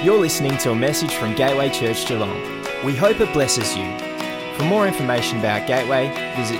You're listening to a message from Gateway Church Geelong. We hope it blesses you. For more information about Gateway, visit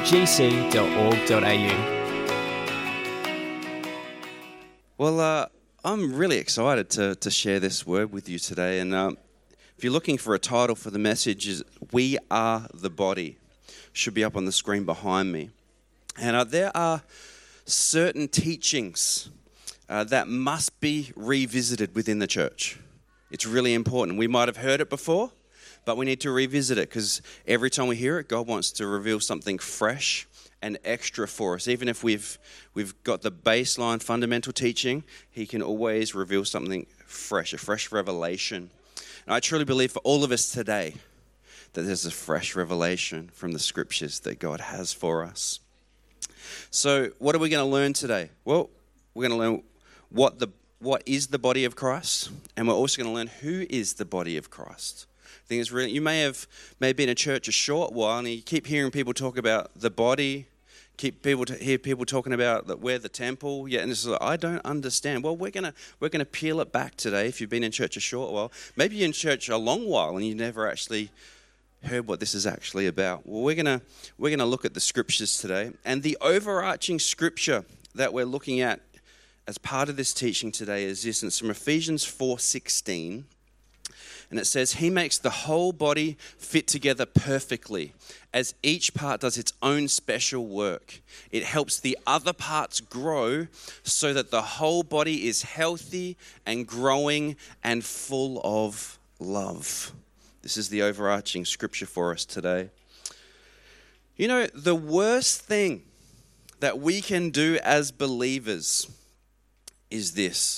gc.org.au. Well, I'm really excited to share this word with you today. And if you're looking for a title for the message, is We Are the Body. Should be up on the screen behind me. And there are certain teachings that must be revisited within the church. It's really important. We might have heard it before, but we need to revisit it because every time we hear it, God wants to reveal something fresh and extra for us. Even if we've got the baseline fundamental teaching, He can always reveal something fresh, a fresh revelation. And I truly believe for all of us today that there's a fresh revelation from the scriptures that God has for us. So what are we going to learn today? Well, we're going to learn what is the body of Christ, and we're also going to learn who is the body of Christ. I think it's really, you may have been in church a short while, and you keep hearing people talk about the body, hear people talking about that we're the temple. Yeah, and it's like, I don't understand. Well, we're gonna peel it back today. If you've been in church a short while, maybe you're in church a long while, and you never actually heard what this is actually about. Well, we're gonna look at the scriptures today, and the overarching scripture that we're looking at as part of this teaching today is this, and it's from Ephesians 4:16, and it says, He makes the whole body fit together perfectly, as each part does its own special work. It helps the other parts grow so that the whole body is healthy and growing and full of love. This is the overarching scripture for us today. You know, the worst thing that we can do as believers is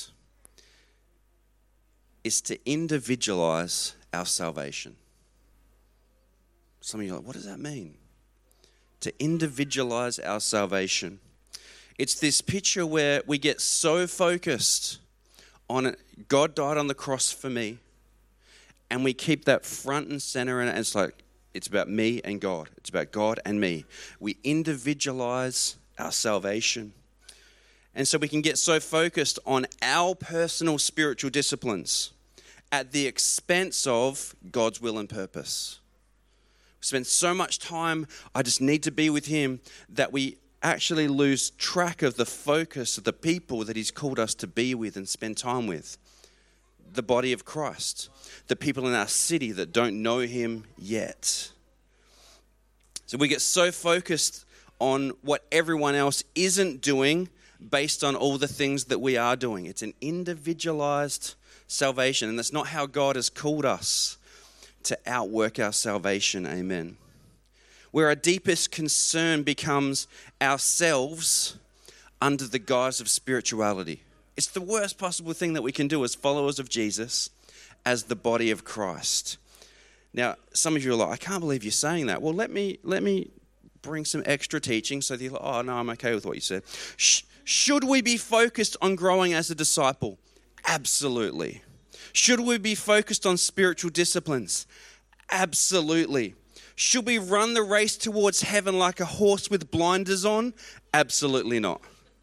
to individualize our salvation. Some of you are like, what does that mean? To individualize our salvation. It's this picture where we get so focused on it. God died on the cross for me, and we keep that front and center, and it's like, it's about me and God. It's about God and me. We individualize our salvation. And so we can get so focused on our personal spiritual disciplines at the expense of God's will and purpose. We spend so much time, I just need to be with Him, that we actually lose track of the focus of the people that He's called us to be with and spend time with. The body of Christ, the people in our city that don't know Him yet. So we get so focused on what everyone else isn't doing based on all the things that we are doing. It's an individualized salvation, and that's not how God has called us to outwork our salvation. Amen. Where our deepest concern becomes ourselves under the guise of spirituality. It's the worst possible thing that we can do as followers of Jesus, as the body of Christ. Now, some of you are like, I can't believe you're saying that. Well, let me bring some extra teaching so that you're like, oh, no, I'm okay with what you said. Should we be focused on growing as a disciple? Absolutely. Should we be focused on spiritual disciplines? Absolutely. Should we run the race towards heaven like a horse with blinders on? Absolutely not.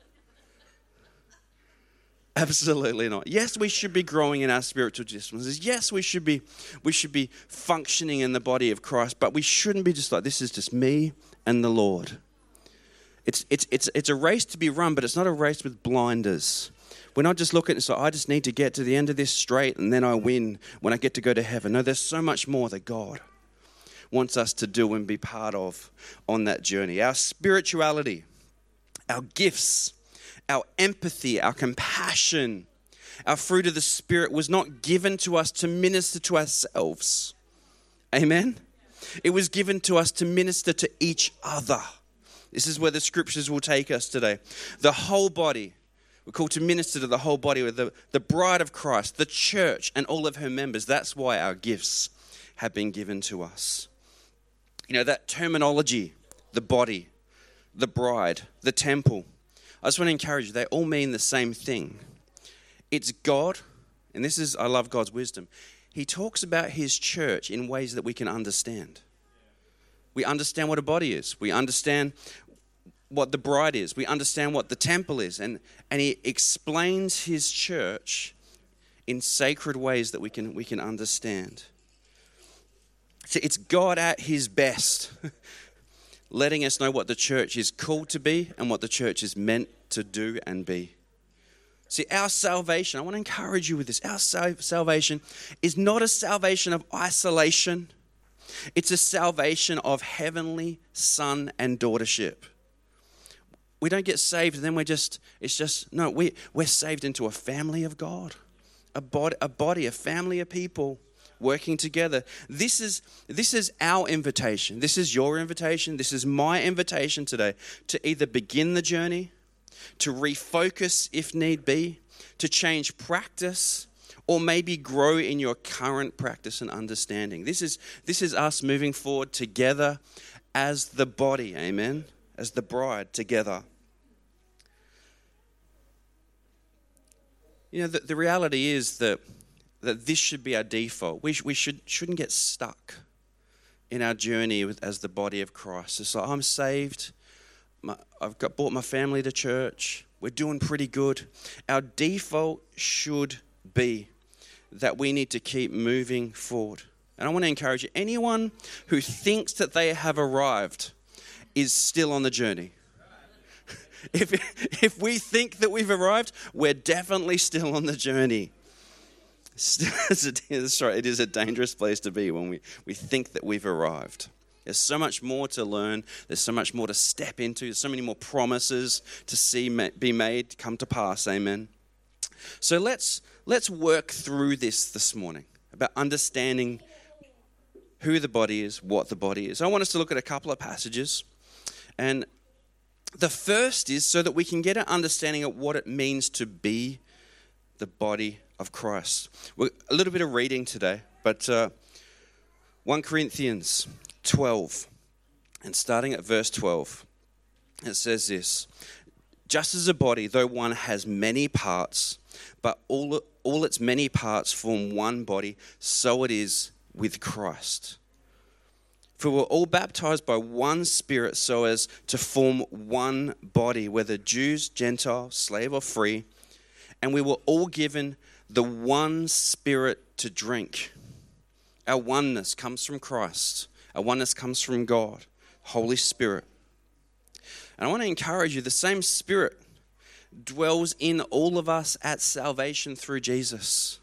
Absolutely not. Yes, we should be growing in our spiritual disciplines. Yes, we should be functioning in the body of Christ, but we shouldn't be just like, this is just me and the Lord. It's a race to be run, but it's not a race with blinders. We're not just looking at it, so I just need to get to the end of this straight and then I win when I get to go to heaven. No, there's so much more that God wants us to do and be part of on that journey. Our spirituality, our gifts, our empathy, our compassion, our fruit of the Spirit was not given to us to minister to ourselves. Amen? It was given to us to minister to each other. This is where the scriptures will take us today. The whole body, we're called to minister to the whole body with the bride of Christ, the church, and all of her members. That's why our gifts have been given to us. You know, that terminology, the body, the bride, the temple, I just want to encourage you, they all mean the same thing. It's God, and I love God's wisdom. He talks about His church in ways that we can understand. We understand what a body is. We understand what the bride is. We understand what the temple is. And He explains His church in sacred ways that we can understand. See, it's God at his best, letting us know what the church is called to be and what the church is meant to do and be. See, our salvation, I want to encourage you with this. Our salvation is not a salvation of isolation. It's a salvation of heavenly son and daughtership. We don't get saved and then we're saved into a family of God, a family of people working together. This is our invitation. This is your invitation. This is my invitation today to either begin the journey, to refocus if need be, to change practice, or maybe grow in your current practice and understanding. This is us moving forward together as the body, amen? As the bride together. You know, the reality is that this should be our default. We shouldn't get stuck in our journey as the body of Christ. It's like, I'm saved. I've brought my family to church. We're doing pretty good. Our default should be that we need to keep moving forward. And I want to encourage you, anyone who thinks that they have arrived is still on the journey. If we think that we've arrived, we're definitely still on the journey. That's right, it is a dangerous place to be when we think that we've arrived. There's so much more to learn. There's so much more to step into. There's so many more promises to see be made, come to pass. Amen. So let's work through this morning about understanding who the body is, what the body is. I want us to look at a couple of passages. And the first is so that we can get an understanding of what it means to be the body of Christ. A little bit of reading today, but 1 Corinthians 12, and starting at verse 12, it says this: just as a body, though one has many parts, but all its many parts form one body, so it is with Christ. For we're all baptized by one Spirit so as to form one body, whether Jews, Gentiles, slave or free, and we were all given the one Spirit to drink. Our oneness comes from Christ. Our oneness comes from God, Holy Spirit. And I want to encourage you, the same Spirit dwells in all of us at salvation through Jesus.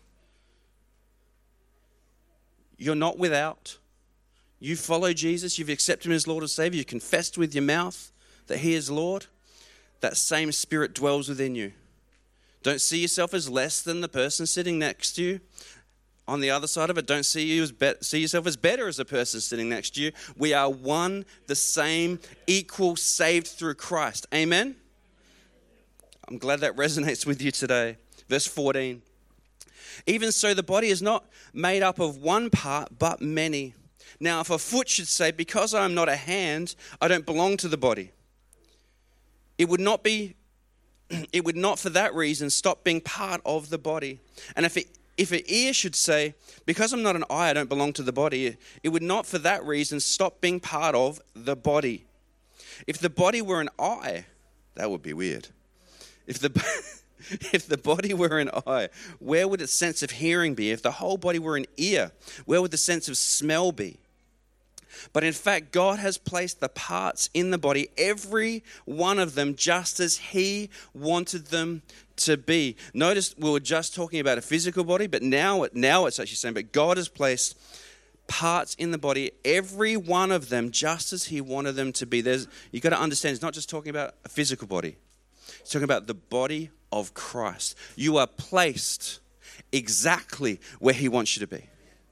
You're not without. You follow Jesus, you've accepted him as Lord and Savior, you confessed with your mouth that he is Lord. That same Spirit dwells within you. Don't see yourself as less than the person sitting next to you. On the other side of it, don't see yourself as better as the person sitting next to you. We are one, the same, equal, saved through Christ. Amen? I'm glad that resonates with you today. Verse 14. Even so, the body is not made up of one part, but many. Now, if a foot should say, because I am not a hand, I don't belong to the body, it would not for that reason stop being part of the body. And if an ear should say, because I'm not an eye, I don't belong to the body, it would not for that reason stop being part of the body. If the body were an eye, that would be weird. If the body were an eye, where would its sense of hearing be? If the whole body were an ear, where would the sense of smell be? But in fact, God has placed the parts in the body, every one of them, just as he wanted them to be. Notice we were just talking about a physical body, but now it's actually saying, but God has placed parts in the body, every one of them, just as he wanted them to be. You've got to understand, it's not just talking about a physical body. It's talking about the body of Christ. You are placed exactly where he wants you to be.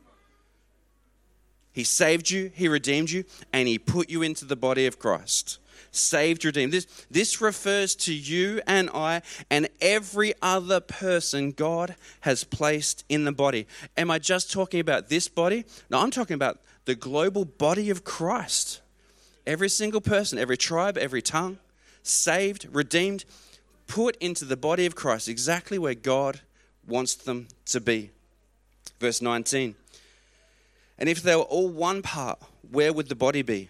He saved you, he redeemed you, and he put you into the body of Christ. Saved, redeemed. This refers to you and I and every other person God has placed in the body. Am I just talking about this body? No, I'm talking about the global body of Christ. Every single person, every tribe, every tongue, saved, redeemed, put into the body of Christ, exactly where God wants them to be. Verse 19. And if they were all one part, where would the body be?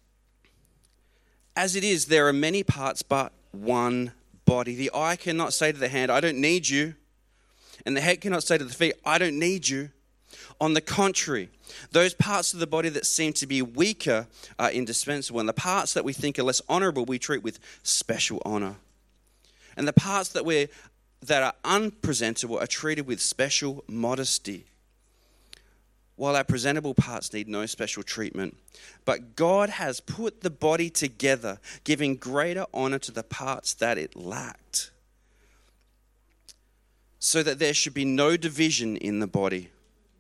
As it is, there are many parts, but one body. The eye cannot say to the hand, I don't need you. And the head cannot say to the feet, I don't need you. On the contrary, those parts of the body that seem to be weaker are indispensable, and the parts that we think are less honorable we treat with special honor. And the parts that are unpresentable are treated with special modesty, while our presentable parts need no special treatment. But God has put the body together, giving greater honor to the parts that it lacked, so that there should be no division in the body.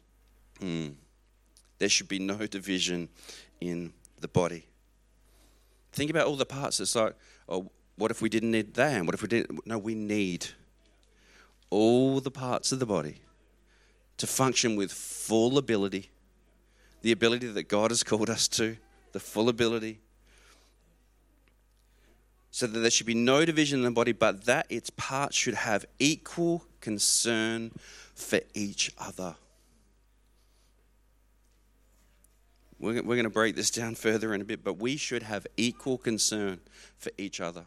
There should be no division in the body. Think about all the parts. It's like, oh, what if we didn't need that? And what if we didn't? No, we need all the parts of the body to function with full ability, the ability that God has called us to, the full ability, so that there should be no division in the body, but that its parts should have equal concern for each other. We're going to break this down further in a bit, but we should have equal concern for each other.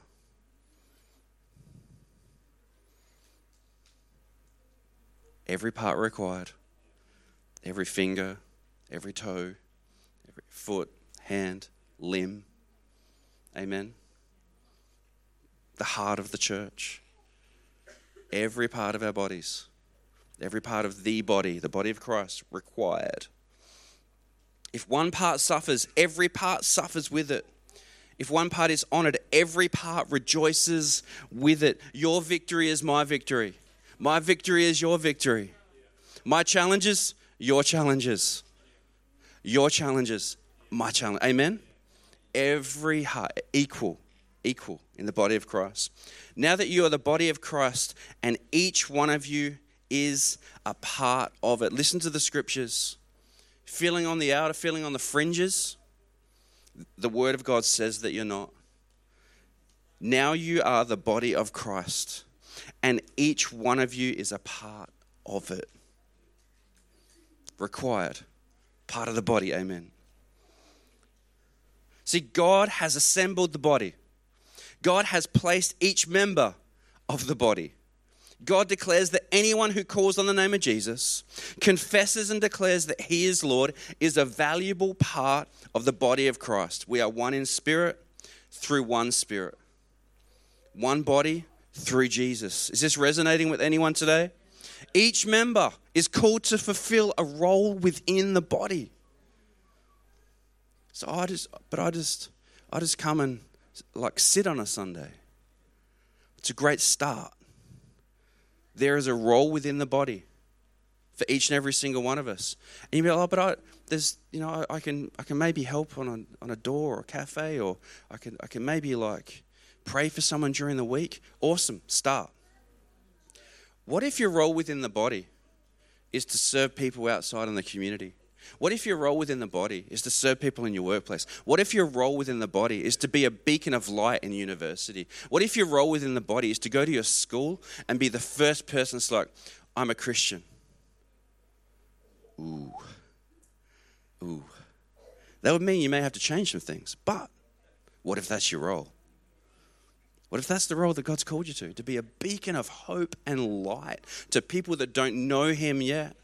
Every part required, every finger, every toe, every foot, hand, limb. Amen. The heart of the church. Every part of our bodies, every part of the body of Christ, required. If one part suffers, every part suffers with it. If one part is honored, every part rejoices with it. Your victory is my victory. My victory is your victory. My challenges, your challenges. Your challenges, my challenge. Amen? Every heart, equal in the body of Christ. Now that you are the body of Christ and each one of you is a part of it. Listen to the scriptures. Feeling on the outer, feeling on the fringes, the word of God says that you're not. Now you are the body of Christ, and each one of you is a part of it. Required. Part of the body, amen. See, God has assembled the body. God has placed each member of the body. God declares that anyone who calls on the name of Jesus, confesses and declares that he is Lord, is a valuable part of the body of Christ. We are one in spirit, through one spirit. One body, through Jesus. Is this resonating with anyone today? Each member is called to fulfill a role within the body. So I just come and sit on a Sunday. It's a great start. There is a role within the body for each and every single one of us. And you'll be like, I can maybe help on a door or a cafe, or I can maybe pray for someone during the week. Awesome, start. What if your role within the body is to serve people outside in the community? What if your role within the body is to serve people in your workplace? What if your role within the body is to be a beacon of light in university? What if your role within the body is to go to your school and be the first person that's like, I'm a Christian? Ooh. That would mean you may have to change some things. But what if that's your role? What if that's the role that God's called you to be a beacon of hope and light to people that don't know him yet?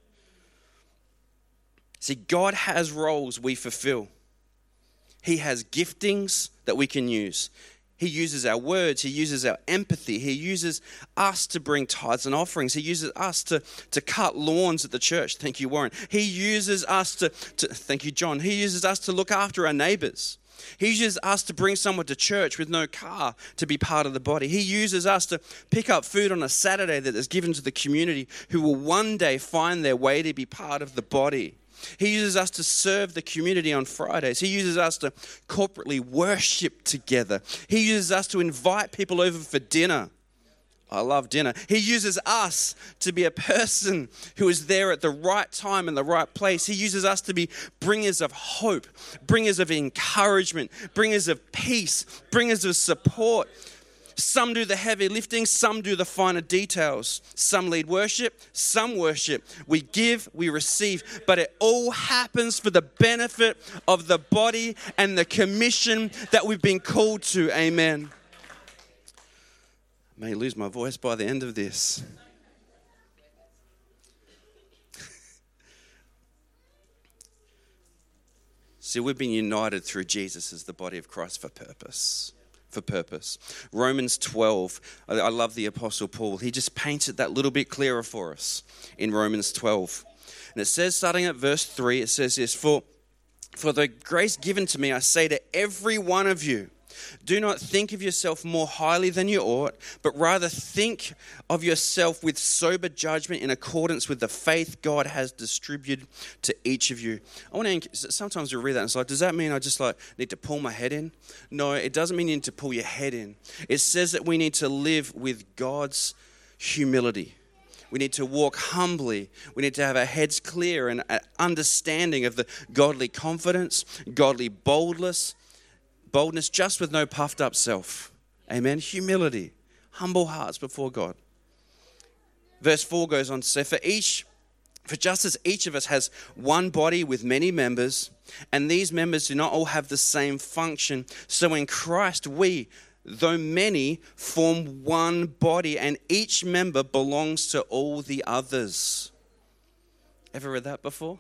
See, God has roles we fulfill. He has giftings that we can use. He uses our words. He uses our empathy. He uses us to bring tithes and offerings. He uses us to cut lawns at the church. Thank you, Warren. He uses us to thank you, John. He uses us to look after our neighbors. He uses us to bring someone to church with no car to be part of the body. He uses us to pick up food on a Saturday that is given to the community who will one day find their way to be part of the body. He uses us to serve the community on Fridays. He uses us to corporately worship together. He uses us to invite people over for dinner. I love dinner. He uses us to be a person who is there at the right time in the right place. He uses us to be bringers of hope, bringers of encouragement, bringers of peace, bringers of support. Some do the heavy lifting, some do the finer details. Some lead worship, some worship. We give, we receive, but it all happens for the benefit of the body and the commission that we've been called to. Amen. I may lose my voice by the end of this. See, we've been united through Jesus as the body of Christ for purpose. For purpose. Romans 12, I love the Apostle Paul. He just paints it that little bit clearer for us in Romans 12. And it says, starting at verse 3, it says this, For the grace given to me, I say to every one of you, do not think of yourself more highly than you ought, but rather think of yourself with sober judgment in accordance with the faith God has distributed to each of you. Sometimes we read that and it's like, does that mean I just need to pull my head in? No, it doesn't mean you need to pull your head in. It says that we need to live with God's humility. We need to walk humbly. We need to have our heads clear and an understanding of the godly confidence, godly boldness, just with no puffed up self. Amen. Humility, humble hearts before God. Verse 4 goes on to say, For just as each of us has one body with many members, and these members do not all have the same function, so in Christ we, though many, form one body, and each member belongs to all the others. Ever read that before?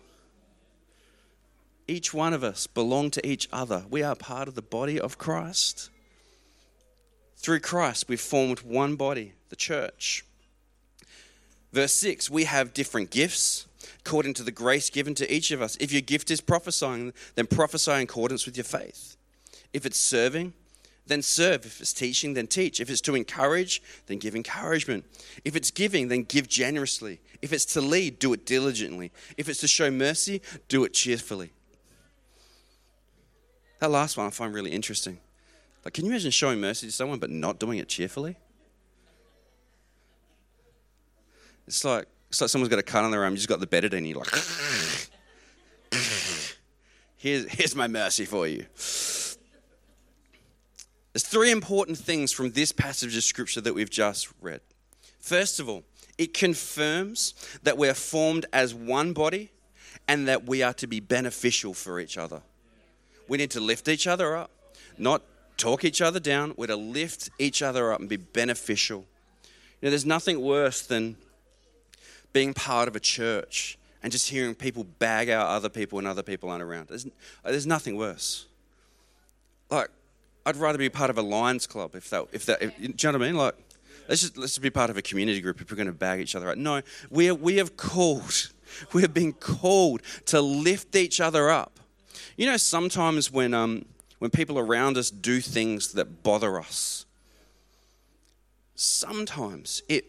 Each one of us belong to each other. We are part of the body of Christ. Through Christ, we've formed one body, the church. Verse 6, we have different gifts according to the grace given to each of us. If your gift is prophesying, then prophesy in accordance with your faith. If it's serving, then serve. If it's teaching, then teach. If it's to encourage, then give encouragement. If it's giving, then give generously. If it's to lead, do it diligently. If it's to show mercy, do it cheerfully. That last one I find really interesting. Can you imagine showing mercy to someone but not doing it cheerfully? It's like someone's got a cut on their arm, you just got the Betadine, and you're like, here's my mercy for you. There's three important things from this passage of Scripture that we've just read. First of all, it confirms that we're formed as one body and that we are to be beneficial for each other. We need to lift each other up, not talk each other down. We're to lift each other up and be beneficial. There's nothing worse than being part of a church and just hearing people bag out other people when other people aren't around. There's nothing worse. I'd rather be part of a Lions club if do you know what I mean? Let's just be part of a community group if we're going to bag each other out. No, we have been called to lift each other up. Sometimes when people around us do things that bother us, sometimes it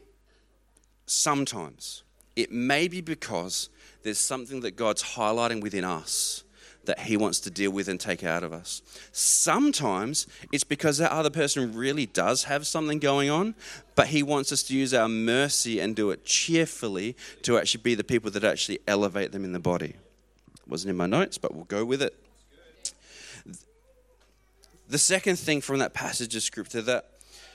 may be because there's something that God's highlighting within us that he wants to deal with and take out of us. Sometimes it's because that other person really does have something going on, but he wants us to use our mercy and do it cheerfully to actually be the people that actually elevate them in the body. Wasn't in my notes, but we'll go with it. The second thing from that passage of Scripture that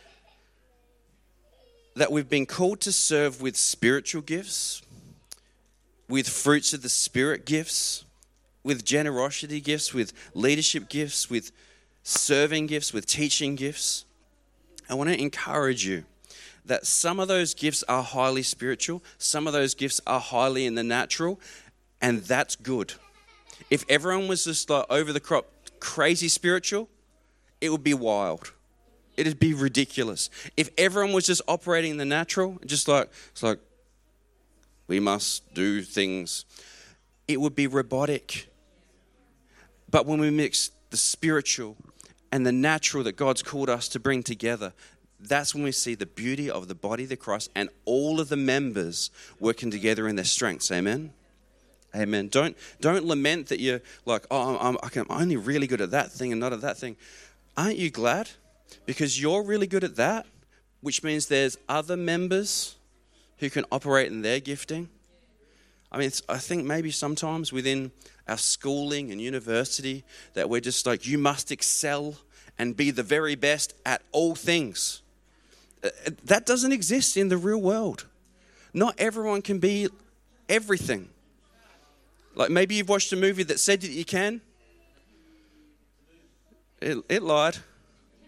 we've been called to serve with spiritual gifts, with fruits of the Spirit gifts, with generosity gifts, with leadership gifts, with serving gifts, with teaching gifts. I want to encourage you that some of those gifts are highly spiritual, some of those gifts are highly in the natural, and that's good. If everyone was just over the crop, crazy spiritual, it would be wild. It'd be ridiculous. If everyone was just operating in the natural, it's like we must do things, it would be robotic. But when we mix the spiritual and the natural that God's called us to bring together, that's when we see the beauty of the body of Christ and all of the members working together in their strengths. Amen? Amen. Don't lament that you're like, I'm only really good at that thing and not at that thing. Aren't you glad? Because you're really good at that, which means there's other members who can operate in their gifting. I think maybe sometimes within our schooling and university that we're just like, you must excel and be the very best at all things. That doesn't exist in the real world. Not everyone can be everything. Maybe you've watched a movie that said that you can. It lied.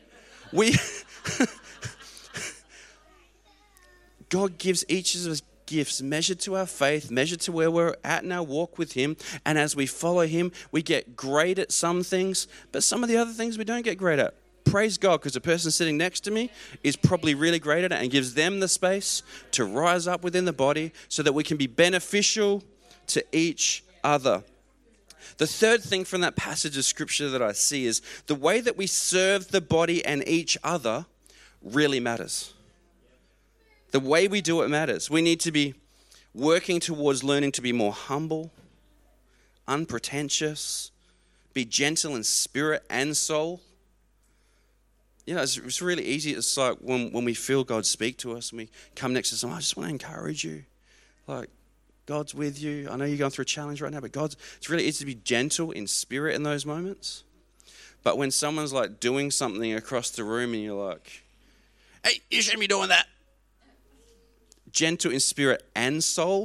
God gives each of us gifts measured to our faith, measured to where we're at in our walk with him. And as we follow him, we get great at some things, but some of the other things we don't get great at. Praise God, because the person sitting next to me is probably really great at it and gives them the space to rise up within the body so that we can be beneficial to each other. The third thing from that passage of scripture that I see is the way that we serve the body and each other really matters. The way we do it matters. We need to be working towards learning to be more humble, unpretentious, be gentle in spirit and soul. You know, it's really easy. It's like when we feel God speak to us and we come next to someone, I just want to encourage you. Like, God's with you. I know you're going through a challenge right now, but it's really easy to be gentle in spirit in those moments. But when someone's like doing something across the room and you're like, hey, you shouldn't be doing that. Gentle in spirit and soul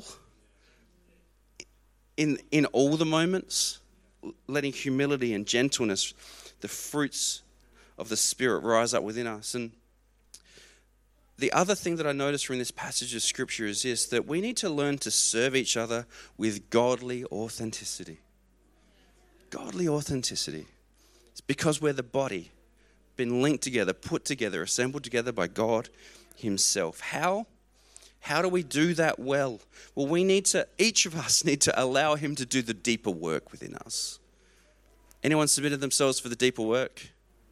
in all the moments, letting humility and gentleness, the fruits of the Spirit, rise up within us. And the other thing that I noticed from this passage of Scripture is this, that we need to learn to serve each other with godly authenticity. Godly authenticity. It's because we're the body, been linked together, put together, assembled together by God himself. How do we do that well? Well, each of us need to allow him to do the deeper work within us. Anyone submitted themselves for the deeper work?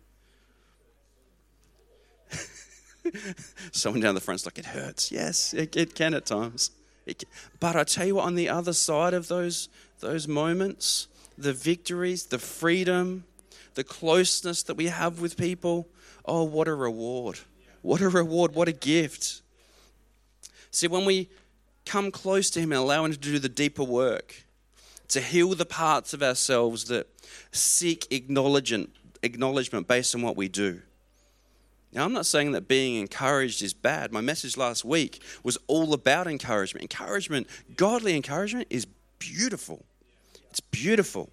Someone down the front's like, it hurts. Yes, it can at times. But I tell you what, on the other side of those moments, the victories, the freedom, the closeness that we have with people, oh, what a reward. What a reward, what a gift. See, when we come close to him and allow him to do the deeper work, to heal the parts of ourselves that seek acknowledgement based on what we do. Now, I'm not saying that being encouraged is bad. My message last week was all about encouragement. Encouragement, godly encouragement, is beautiful. It's beautiful.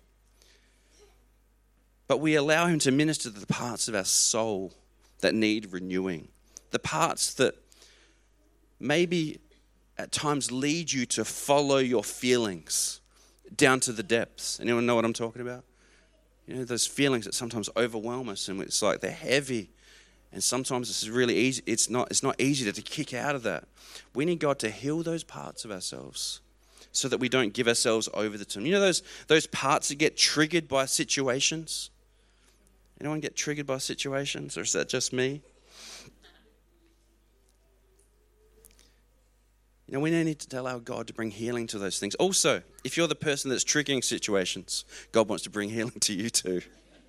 But we allow him to minister to the parts of our soul that need renewing. The parts that maybe at times lead you to follow your feelings down to the depths. Anyone know what I'm talking about? You know, those feelings that sometimes overwhelm us and it's like they're heavy. And sometimes this is really easy. It's not easy to kick out of that. We need God to heal those parts of ourselves so that we don't give ourselves over to him. You know those parts that get triggered by situations? Anyone get triggered by situations, or is that just me? You know, we need to allow God to bring healing to those things. Also, if you're the person that's triggering situations, God wants to bring healing to you too.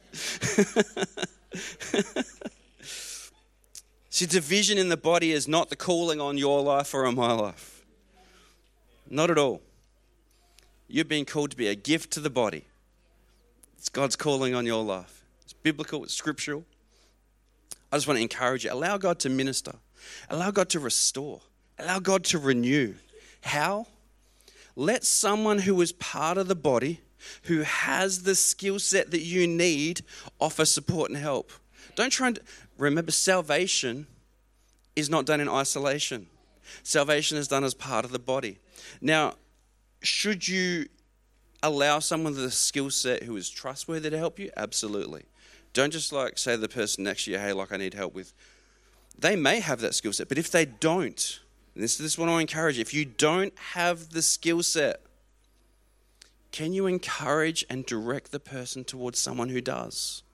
See, division in the body is not the calling on your life or on my life. Not at all. You're being called to be a gift to the body. It's God's calling on your life. It's biblical, it's scriptural. I just want to encourage you. Allow God to minister. Allow God to restore. Allow God to renew. How? Let someone who is part of the body, who has the skill set that you need, offer support and help. Don't try and remember, salvation is not done in isolation. Salvation is done as part of the body. Now, should you allow someone with a skill set who is trustworthy to help you? Absolutely. Don't just say to the person next to you, hey, I need help with. They may have that skill set, but if they don't, and this is what I encourage you, if you don't have the skill set, can you encourage and direct the person towards someone who does?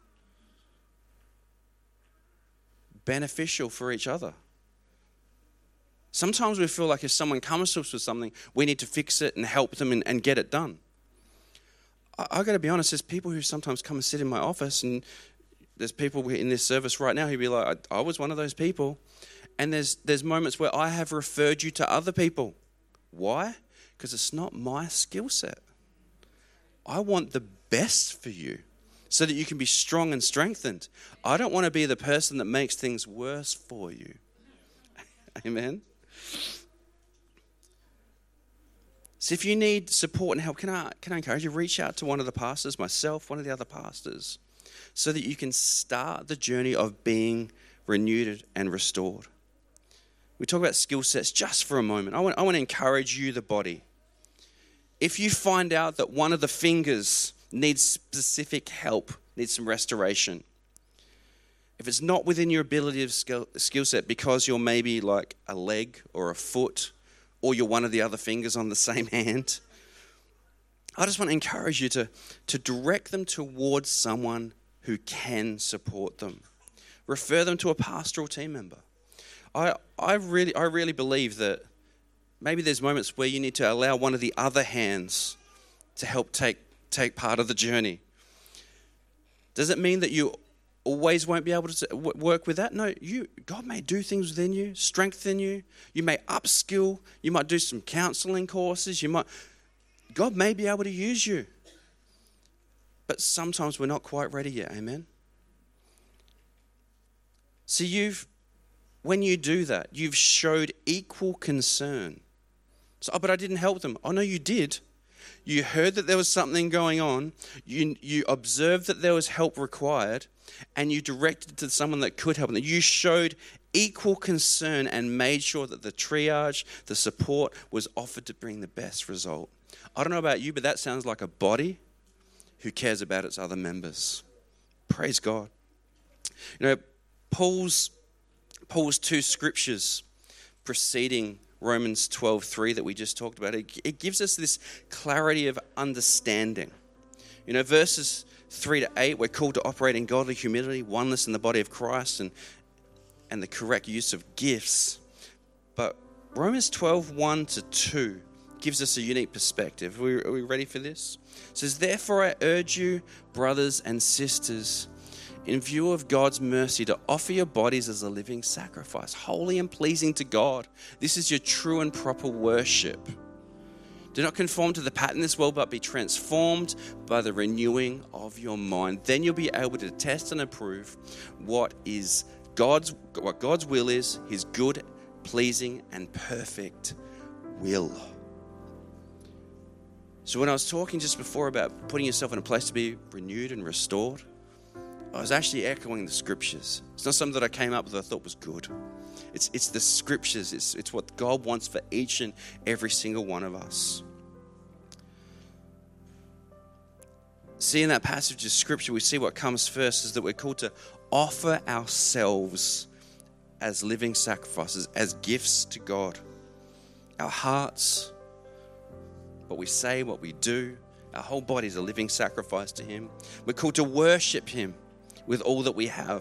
Beneficial for each other. Sometimes we feel like if someone comes to us with something, we need to fix it and help them and get it done. I got to be honest, there's people who sometimes come and sit in my office, and there's people in this service right now who be like, I was one of those people. And there's moments where I have referred you to other people. Why? Because it's not my skill set. I want the best for you so that you can be strong and strengthened. I don't want to be the person that makes things worse for you. Amen? So if you need support and help, can I encourage you, reach out to one of the pastors, myself, one of the other pastors, so that you can start the journey of being renewed and restored. we talk about skill sets just for a moment. I want to encourage you, the body. If you find out that one of the fingers needs specific help, needs some restoration, if it's not within your ability of skill set because you're maybe like a leg or a foot, or you're one of the other fingers on the same hand, I just want to encourage you to direct them towards someone who can support them. Refer them to a pastoral team member. I really believe that maybe there's moments where you need to allow one of the other hands to help take part of the journey. Does it mean that you always won't be able to work with that? No, God may do things within you, strengthen you. You may upskill. You might do some counseling courses. God may be able to use you. But sometimes we're not quite ready yet, amen? So when you do that, you've showed equal concern. So, but I didn't help them. Oh, no, you did. You heard that there was something going on. You observed that there was help required, and you directed it to someone that could help them. You showed equal concern and made sure that the triage, the support was offered to bring the best result. I don't know about you, but that sounds like a body who cares about its other members. Praise God. You know, Paul's two scriptures preceding Romans 12:3 that we just talked about, it gives us this clarity of understanding. You know, verses 3 to 8, we're called to operate in godly humility, oneness in the body of Christ, and the correct use of gifts. But Romans 12:1 to 2 gives us a unique perspective. Are we ready for this? It says, therefore I urge you, brothers and sisters, in view of God's mercy, to offer your bodies as a living sacrifice, holy and pleasing to God. This is your true and proper worship. Do not conform to the pattern of this world, but be transformed by the renewing of your mind. Then you'll be able to test and approve what God's will is, his good, pleasing, and perfect will. So when I was talking just before about putting yourself in a place to be renewed and restored, I was actually echoing the scriptures. It's not something that I came up with that I thought was good. It's the scriptures. It's what God wants for each and every single one of us. See, in that passage of scripture, we see what comes first is that we're called to offer ourselves as living sacrifices, as gifts to God. Our hearts, what we say, what we do, our whole body is a living sacrifice to him. We're called to worship him with all that we have.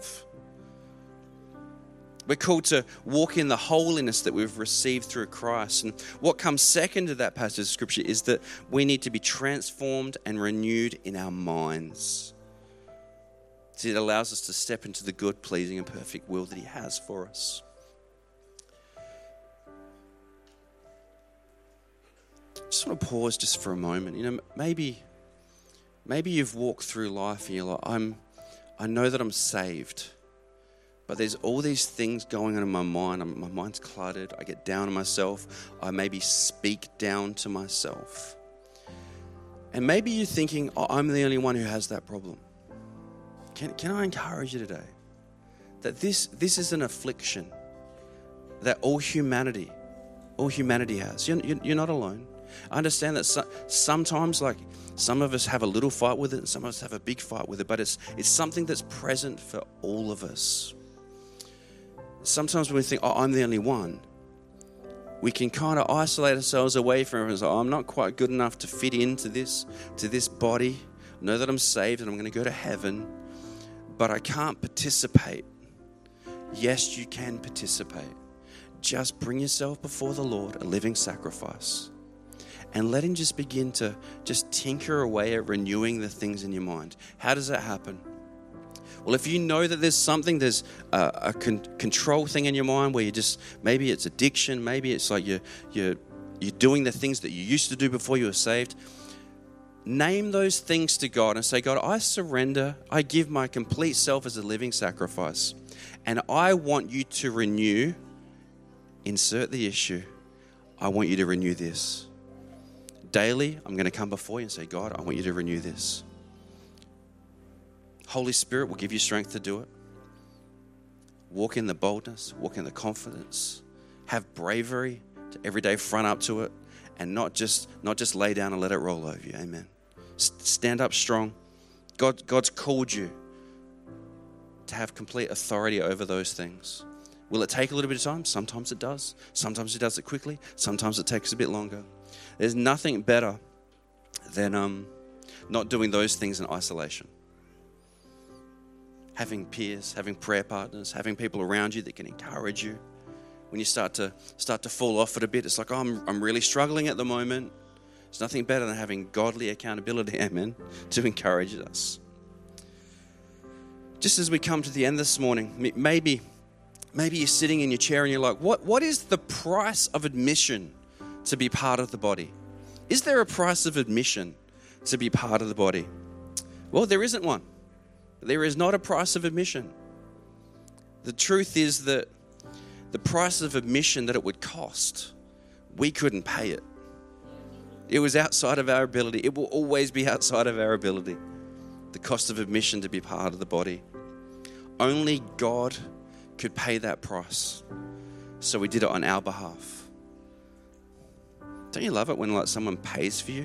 We're called to walk in the holiness that we've received through Christ. And what comes second to that passage of scripture is that we need to be transformed and renewed in our minds. See, it allows us to step into the good, pleasing, and perfect will that he has for us. I just want to pause just for a moment. You know, maybe you've walked through life and you're like, I know that I'm saved, but there's all these things going on in my mind. My mind's cluttered. I get down on myself. I maybe speak down to myself. And maybe you're thinking, I'm the only one who has that problem. Can I encourage you today that this is an affliction that all humanity has. You're not alone. I understand that sometimes, like, some of us have a little fight with it and some of us have a big fight with it, but it's something that's present for all of us. Sometimes when we think, I'm the only one, we can kind of isolate ourselves away from it. It's like, I'm not quite good enough to fit into this body. I know that I'm saved and I'm going to go to heaven, but I can't participate. Yes, you can participate. Just bring yourself before the Lord, a living sacrifice, and let him just begin to just tinker away at renewing the things in your mind. How does that happen? Well, if you know that there's a control thing in your mind where maybe it's addiction, maybe it's like you're doing the things that you used to do before you were saved, name those things to God and say, God, I surrender. I give my complete self as a living sacrifice, and I want you to renew. Insert the issue. I want you to renew this. Daily, I'm going to come before you and say, God, I want you to renew this. Holy Spirit will give you strength to do it. Walk in the boldness, walk in the confidence. Have bravery to every day front up to it and not just lay down and let it roll over you. Amen. Stand up strong. God's called you to have complete authority over those things. Will it take a little bit of time? Sometimes it does. Sometimes it does it quickly. Sometimes it takes a bit longer. There's nothing better than not doing those things in isolation. Having peers, having prayer partners, having people around you that can encourage you. When you start to fall off it a bit, it's like, oh, I'm really struggling at the moment. There's nothing better than having godly accountability, amen, to encourage us. Just as we come to the end this morning, maybe you're sitting in your chair and you're like, what is the price of admission to be part of the body? Is there a price of admission to be part of the body? Well, there isn't one. There is not a price of admission. The truth is that the price of admission that it would cost, we couldn't pay it. It was outside of our ability. It will always be outside of our ability. The cost of admission to be part of the body. Only God could pay that price. So we did it on our behalf. Don't you love it when someone pays for you?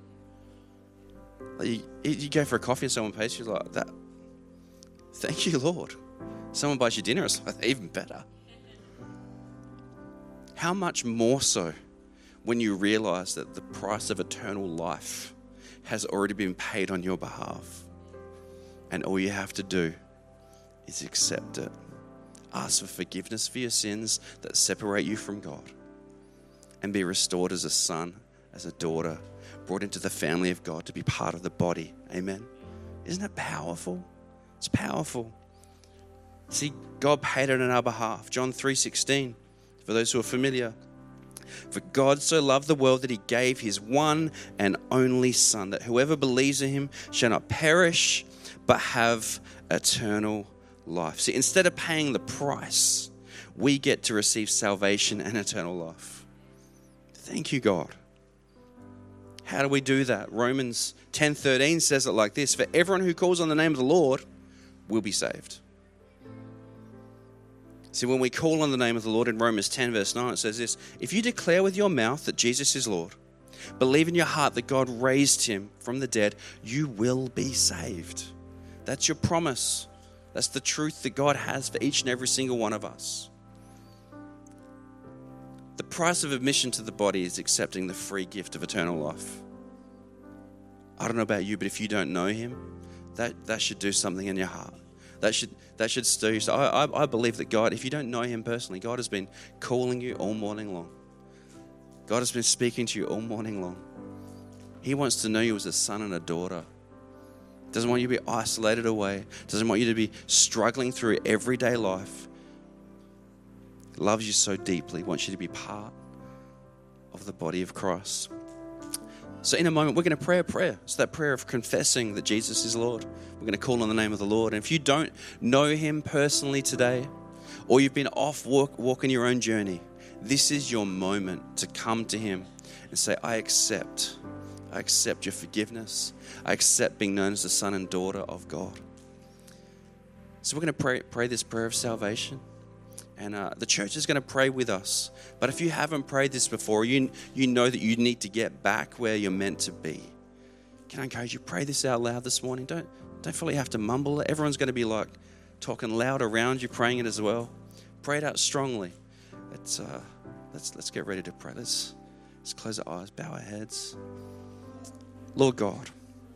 You go for a coffee and someone pays for you like that. Thank you, Lord. Someone buys you dinner, it's like even better. How much more so when you realize that the price of eternal life has already been paid on your behalf. And all you have to do is accept it. Ask for forgiveness for your sins that separate you from God and be restored as a son, as a daughter, brought into the family of God to be part of the body. Amen. Isn't it powerful? It's powerful. See, God paid it on our behalf. John 3:16, for those who are familiar. For God so loved the world that he gave his one and only Son, that whoever believes in him shall not perish, but have eternal life. See, instead of paying the price, we get to receive salvation and eternal life. Thank you, God. How do we do that? Romans 10:13 says it like this: for everyone who calls on the name of the Lord will be saved. See, when we call on the name of the Lord in Romans 10 verse 9, it says this: if you declare with your mouth that Jesus is Lord, believe in your heart that God raised him from the dead, you will be saved. That's your promise. That's the truth that God has for each and every single one of us. The price of admission to the body is accepting the free gift of eternal life. I don't know about you, but if you don't know him, that should do something in your heart. That should stir you. So I believe that God, if you don't know him personally, God has been calling you all morning long. God has been speaking to you all morning long. He wants to know you as a son and a daughter. Doesn't want you to be isolated away. Doesn't want you to be struggling through everyday life. Loves you so deeply. Wants you to be part of the body of Christ. So in a moment, we're going to pray a prayer. It's that prayer of confessing that Jesus is Lord. We're going to call on the name of the Lord. And if you don't know him personally today, or you've been off walking your own journey, this is your moment to come to him and say, I accept your forgiveness. I accept being known as the son and daughter of God. So we're going to pray this prayer of salvation. And the church is going to pray with us. But if you haven't prayed this before, you know that you need to get back where you're meant to be. Can I encourage you, pray this out loud this morning. Don't feel you have to mumble it. Everyone's going to be like talking loud around you, praying it as well. Pray it out strongly. Let's get ready to pray. Let's close our eyes, bow our heads. Lord God,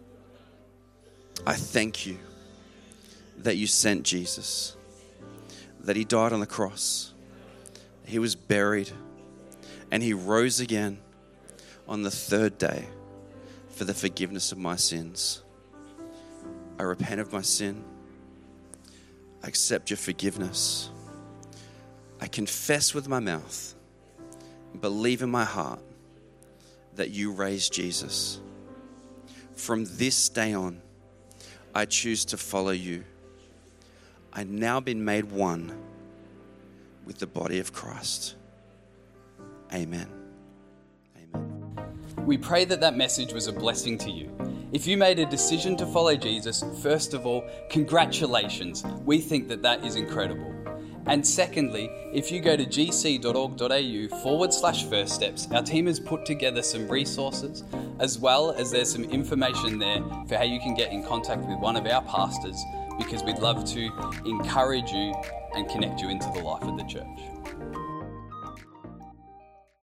I thank you that you sent Jesus, that he died on the cross, he was buried, and he rose again on the third day for the forgiveness of my sins. I repent of my sin. I accept your forgiveness. I confess with my mouth and believe in my heart that you raised Jesus. From this day on, I choose to follow you. I've now been made one with the body of Christ. Amen. Amen. We pray that message was a blessing to you. If you made a decision to follow Jesus, first of all, congratulations. We think that is incredible. And secondly, if you go to gc.org.au/first steps, our team has put together some resources, as well as there's some information there for how you can get in contact with one of our pastors, because we'd love to encourage you and connect you into the life of the church.